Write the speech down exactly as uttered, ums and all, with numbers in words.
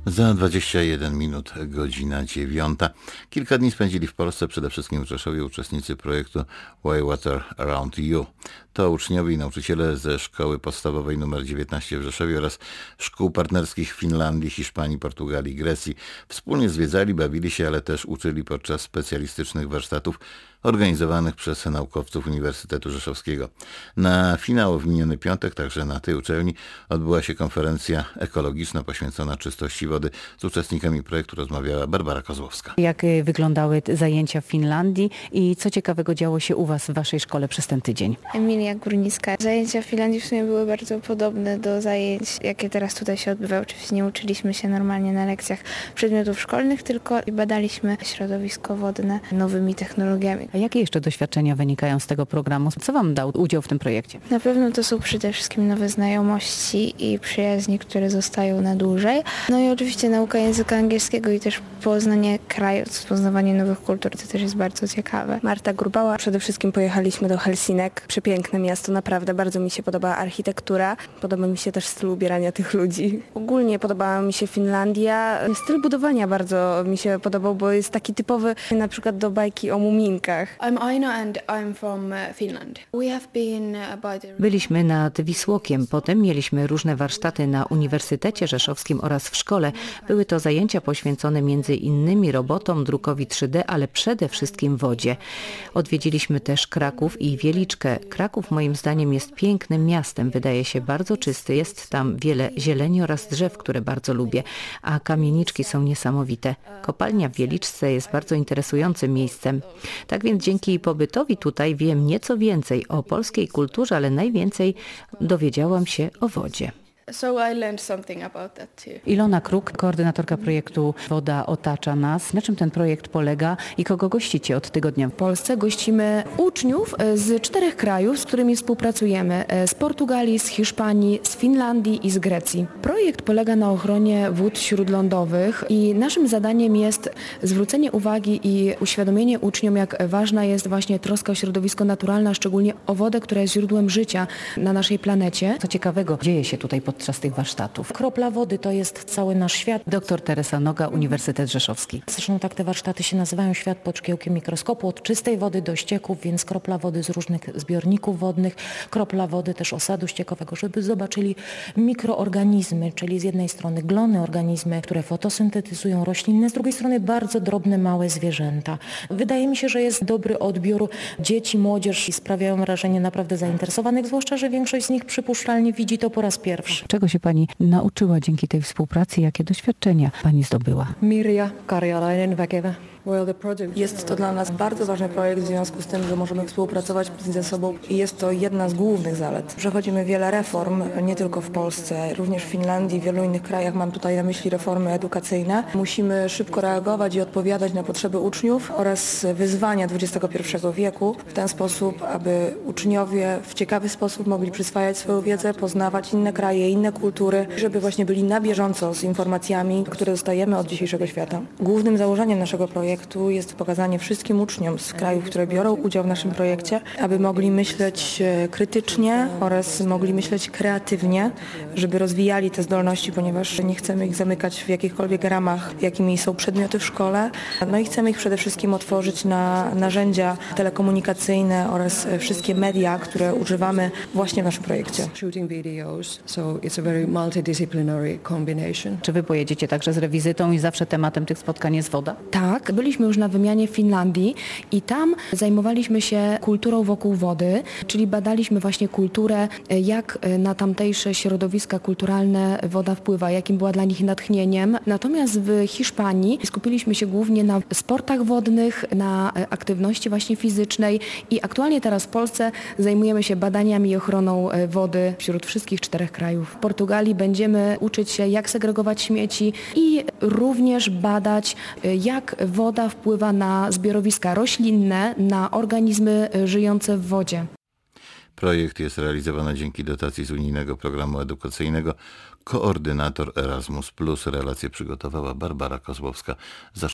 Za dwadzieścia jeden minut, godzina dziewiąta. Kilka dni spędzili w Polsce, przede wszystkim w Rzeszowie, uczestnicy projektu Why Water Around You. To uczniowie i nauczyciele ze Szkoły Podstawowej nr dziewiętnaście w Rzeszowie oraz szkół partnerskich w Finlandii, Hiszpanii, Portugalii, Grecji. Wspólnie zwiedzali, bawili się, ale też uczyli podczas specjalistycznych warsztatów organizowanych przez naukowców Uniwersytetu Rzeszowskiego. Na finał w miniony piątek, także na tej uczelni, odbyła się konferencja ekologiczna poświęcona czystości wody. Z uczestnikami projektu rozmawiała Barbara Kozłowska. Jak wyglądały zajęcia w Finlandii i co ciekawego działo się u Was w Waszej szkole przez ten tydzień? Emilia Górnicka. Zajęcia w Finlandii w sumie były bardzo podobne do zajęć, jakie teraz tutaj się odbywają. Oczywiście nie uczyliśmy się normalnie na lekcjach przedmiotów szkolnych, tylko badaliśmy środowisko wodne nowymi technologiami. A jakie jeszcze doświadczenia wynikają z tego programu? Co Wam dał udział w tym projekcie? Na pewno to są przede wszystkim nowe znajomości i przyjaźnie, które zostają na dłużej. No i oczywiście nauka języka angielskiego i też poznanie kraju, poznawanie nowych kultur, to też jest bardzo ciekawe. Marta Grubała. Przede wszystkim pojechaliśmy do Helsinek. Przepiękne miasto, naprawdę. Bardzo mi się podoba architektura. Podoba mi się też styl ubierania tych ludzi. Ogólnie podobała mi się Finlandia. Styl budowania bardzo mi się podobał, bo jest taki typowy na przykład do bajki o muminkach. I'm Aina and I'm from Finland. We have been by the... Byliśmy nad Wisłokiem, potem mieliśmy różne warsztaty na Uniwersytecie Rzeszowskim oraz w szkole. Były to zajęcia poświęcone między innymi robotom, drukowi trzy D, ale przede wszystkim wodzie. Odwiedziliśmy też Kraków i Wieliczkę. Kraków moim zdaniem jest pięknym miastem, wydaje się bardzo czysty, jest tam wiele zieleni oraz drzew, które bardzo lubię, a kamieniczki są niesamowite. Kopalnia w Wieliczce jest bardzo interesującym miejscem. Tak więc dzięki pobytowi tutaj wiem nieco więcej o polskiej kulturze, ale najwięcej dowiedziałam się o wodzie. So I learned something about that too. Ilona Kruk, koordynatorka projektu Woda otacza nas. Na czym ten projekt polega i kogo gościcie od tygodnia? W Polsce gościmy uczniów z czterech krajów, z którymi współpracujemy. Z Portugalii, z Hiszpanii, z Finlandii i z Grecji. Projekt polega na ochronie wód śródlądowych i naszym zadaniem jest zwrócenie uwagi i uświadomienie uczniom, jak ważna jest właśnie troska o środowisko naturalne, a szczególnie o wodę, która jest źródłem życia na naszej planecie. Co ciekawego dzieje się tutaj podczas tych warsztatów? Kropla wody to jest cały nasz świat. Doktor Teresa Noga, Uniwersytet Rzeszowski. Zresztą tak te warsztaty się nazywają, świat pod szkiełkiem mikroskopu, od czystej wody do ścieków, więc kropla wody z różnych zbiorników wodnych, kropla wody też osadu ściekowego, żeby zobaczyli mikroorganizmy, czyli z jednej strony glony organizmy, które fotosyntetyzują rośliny, z drugiej strony bardzo drobne, małe zwierzęta. Wydaje mi się, że jest dobry odbiór. Dzieci, młodzież sprawiają wrażenie naprawdę zainteresowanych, zwłaszcza, że większość z nich przypuszczalnie widzi to po raz pierwszy. Czego się Pani nauczyła dzięki tej współpracy? Jakie doświadczenia Pani zdobyła? Mirja Karjalainen-Väkevä. Jest to dla nas bardzo ważny projekt w związku z tym, że możemy współpracować ze sobą i jest to jedna z głównych zalet. Przechodzimy wiele reform, nie tylko w Polsce, również w Finlandii, w wielu innych krajach. Mam tutaj na myśli reformy edukacyjne. Musimy szybko reagować i odpowiadać na potrzeby uczniów oraz wyzwania dwudziestego pierwszego wieku w ten sposób, aby uczniowie w ciekawy sposób mogli przyswajać swoją wiedzę, poznawać inne kraje, inne kultury, żeby właśnie byli na bieżąco z informacjami, które dostajemy od dzisiejszego świata. Głównym założeniem naszego projektu jest pokazanie wszystkim uczniom z krajów, które biorą udział w naszym projekcie, aby mogli myśleć krytycznie oraz mogli myśleć kreatywnie, żeby rozwijali te zdolności, ponieważ nie chcemy ich zamykać w jakichkolwiek ramach, jakimi są przedmioty w szkole. No i chcemy ich przede wszystkim otworzyć na narzędzia telekomunikacyjne oraz wszystkie media, które używamy właśnie w naszym projekcie. Czy Wy pojedziecie także z rewizytą i zawsze tematem tych spotkań jest woda? Tak, byliśmy już na wymianie w Finlandii i tam zajmowaliśmy się kulturą wokół wody, czyli badaliśmy właśnie kulturę, jak na tamtejsze środowiska kulturalne woda wpływa, jakim była dla nich natchnieniem. Natomiast w Hiszpanii skupiliśmy się głównie na sportach wodnych, na aktywności właśnie fizycznej i aktualnie teraz w Polsce zajmujemy się badaniami i ochroną wody wśród wszystkich czterech krajów. W Portugalii będziemy uczyć się, jak segregować śmieci i również badać, jak woda wpływa na zbiorowiska roślinne, na organizmy żyjące w wodzie. Projekt jest realizowany dzięki dotacji z unijnego programu edukacyjnego. Koordynator Erasmus plus. Relację przygotowała Barbara Kozłowska.